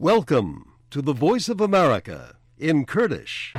Welcome to the Voice of America in Kurdish.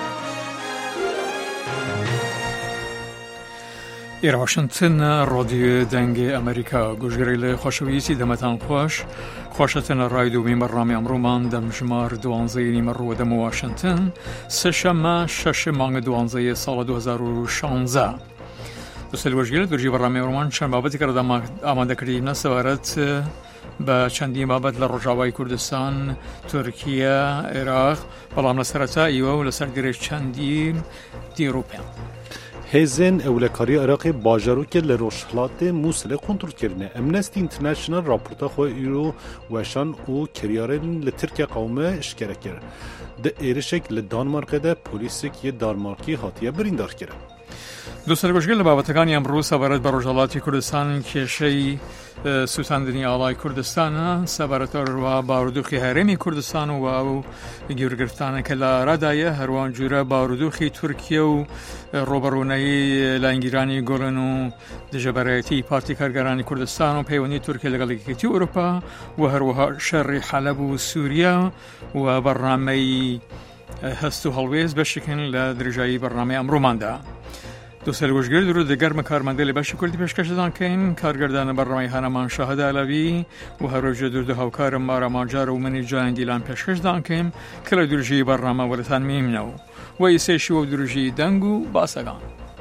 إيرا واشنطن راديو دنگ أمريكا گوشگریل خوشویسی دمتان خوشتن رایدو بیم برنامه امرومان دم جمار دوانزه مرو دم واشنطن سشم شش مانگ دوانزه سال 2016 دوستل وجگیل درجی برنامه امرومان چند بابتی کرده آماده کردیم نسوارت با چندین بابت لرجاوای کردستان، ترکیه، عراق، بلام لسرتا ایوه و لسرگره چندین دیروپیان. هزین اولکاری عراقی باجرو که لروشلات موسل کنترل کرده. امنستی اینترنشنال راپورتا خو ایرو وشان او کریارن لترکیه قومه اشکره کرد. ده ایرشک لدانمارک ده پلیسک یه دانمارکی هاتیه بریندار کرد. دوستان گوشگل بابتکانی امروز سوارت بر رجالات کردستان که شی سوساندنی آلای کردستان سوارت رو باردوخی هرمی کردستان و او گیرگرفتان کلا ردایه هروان جوره باردوخی ترکیه و روبرونایی لانگیرانی گلن و دجبرایتی پارتی کارگرانی کردستان و پیوانی ترکیه لگلیکیتی اروپا و هروها شر حلب و سوریا و برنامه هستو هلویز بشکن لدرجایی برنامه امرومانده. دوستان گوشگیر درود گرم کارمنده لباس کردی پیشکش دادن کن کارگردان برنامه هنرمان شاهد علوی و هر روز درود هاوکار مارا ماجر و منی جان دیلان پیشکش دادن کن کل درجی برنامه ولتان میمنو و ایسه شو درجی دنگو باسگان.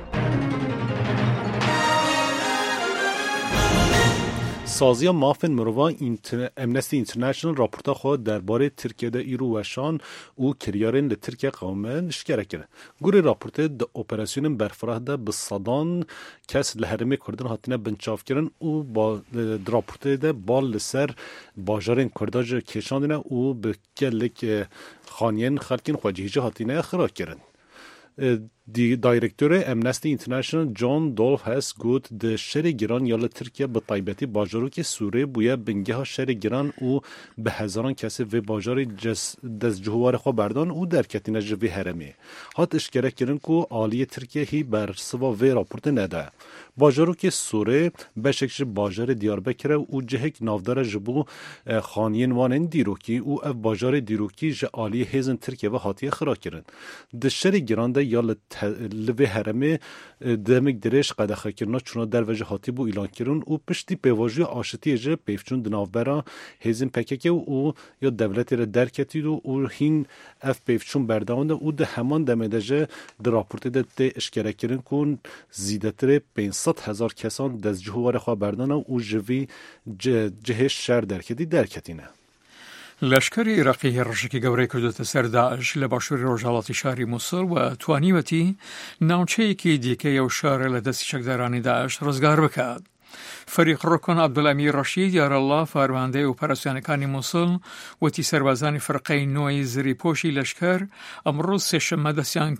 سازی مافن مروان امنستی اینترنشنال راپورتا خود درباره ترکیه ده ایرو وشان او کریارن لترکیه قومه نشکره کرده. گوری راپورت ده اپراسیون برفراه ده بصدان کس لحرمه کردن هاتینه بنچاف کرن او با راپورت ده بال لسر باجارین کرداج کشاندنه او به کلک خانین خلکین خواجهیجه هاتینه خرا کرن. دایرکتور امنستی اینترنشنال جان دولف هست گوت ده شر گیران یال ترکیه به طایبتی باجارو که سوره بویا بنگه ها شر گیران او به هزاران کسی و باجار دست جهوار خواه بردان او در کتینه جوی هرمی هات اشکره کرن که آلی ترکیه هی بر سوا و راپورت نده باجارو که سوره بشکش باجار دیاربکره او جهک نافدار جبو خانین وانن دیروکی او اف باجار دیروکی جه آلی هیزن ترکیه و هاتی خرا کرن ده شر گیران ده یال لوی هرمه دمک درش قدخه کرنا چونا در وجه هاتی بو اعلان کرن او پشتی پیواجی آشتی جه پیفچون دنافبرا هیزن پککه او یا دولتی را درکتید و او هین اف پیفچون برداونده او ده همان دمدجه در راپورت ده اشکره کرن کن زیدتر 500,000 کسان دست جهوار خواه بردانه او جوی جهش شر درکتینه. لشکری عراقی هرشکی گوره کردت سر داعش لباشوری روجالاتی شهری موسل و توانیوتی ناوچهی که دیگه و شهر لدستی شکدارانی داعش رزگار بکد. فریق رکن عبدالامیر رشید یار الله فارمانده اپراسیونکانی موسل و تی سربازانی فرقه نوعی زری پوشی لشکر امروز سشم دستیان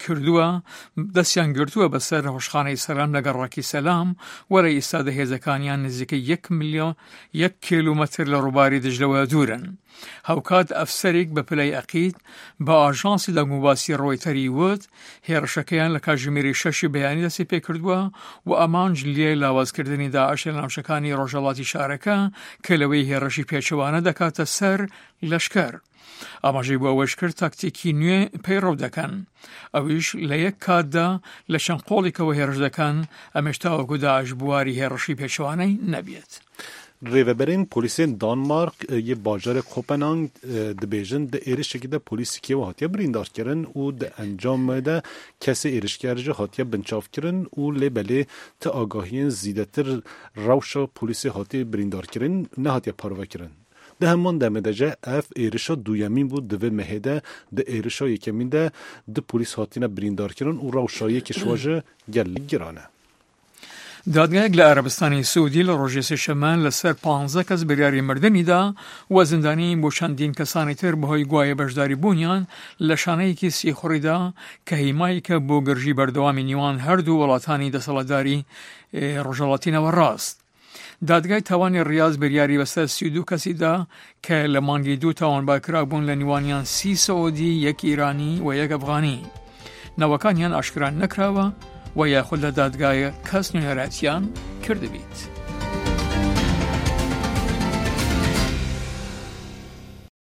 گردوه بسر هشخانه سلام لگر راکی سلام و رئیس ساده هزکانیان نزدیک 1 کیلومتر لروباری دجلوه دورن. هاوکاد افسریک به پلی عقید با آژانسی دنگوباسی رویتری ود هرشکیان لکاجمیری 6 بیانی دستی پی کردوه و امان جلیه لاواز کردنی داعش لنامشکانی روجالاتی شارکه که لوی هرشی پیچوانه دکات سر لشکر. اما جیبو اوش کرد تاکتیکی نوی پیرو دکن. اویش لیک کاده لشن قولی که و هرش دکن امشتاو که داعش بواری هرشی پیچوانه نبید. ریوبرین پلیسین دانمارک یه باجار کوپنهاگ دبیجن ده ایرشکی ده پلیسی که و هاتیه بریندار کرن و ده انجام ده کسی ایرشکرجه هاتیه بنچاف کرن و لیبلی تا آگاهین زیدتر روشا پلیسی هاتیه بریندار کرن نه هاتیه پارو کرن. ده همان دمدجه اف ایرشا دویمین بود دوی مهده ده ایرشا یکمین ده پلیس هاتیه بریندار کرن و روشایی کشواجه گلی گرانه. دادگاه عربستانی سعودی لروژه سشمان لسر 15 کس بریاری مردنی دا و زندانی بو چندین کسانی تر بهای گوای بجداری بونیان لشانه کی سی خوریدا که هیمایی که بو گرجی بردوامی نیوان هر دو ولاتانی دسالداری روجالاتی نو راست. دادگاه توانی ریاض بریاری بسر 32 کسی دا که لمانگی 2 توان باکرابون لنیوانیان 30 سعودی 1 ایرانی و 1 افغانی. نوکانیان اشکران نکراوه و یا خود دادگاه کس نویراتیان کرده بید.